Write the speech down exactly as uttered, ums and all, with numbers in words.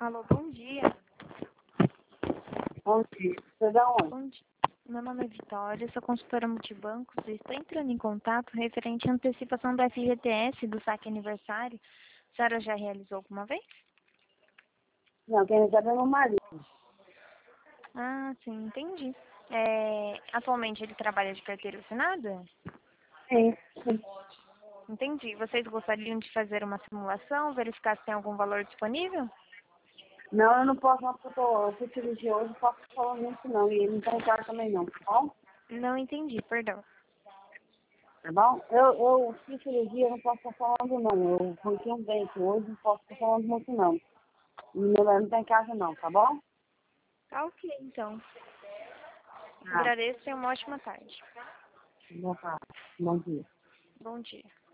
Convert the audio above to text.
Alô, bom dia. Bom dia. Você dá onde? Bom dia. Meu nome é Vitória, sou consultora multibancos e estou entrando em contato referente à antecipação do F G T S do saque aniversário. A senhora já realizou alguma vez? Não, quem recebe é meu marido. Ah, sim, entendi. É, atualmente ele trabalha de carteira assinada? Sim, sim. Entendi. Vocês gostariam de fazer uma simulação, verificar se tem algum valor disponível? Não, eu não posso não, porque eu, tô, eu fui cirurgia hoje, não posso ficar falando isso não. E ele não tá em casa também não, tá bom? Não entendi, perdão. Tá bom? Eu, eu fiz cirurgia, eu não posso ficar falando não. Eu arranquei um dente hoje, não posso ficar falando muito não. E meu marido não tá em casa não, tá bom? Tá ok, então. Ah, Agradeço e uma ótima tarde. boa tarde. Bom dia. Bom dia.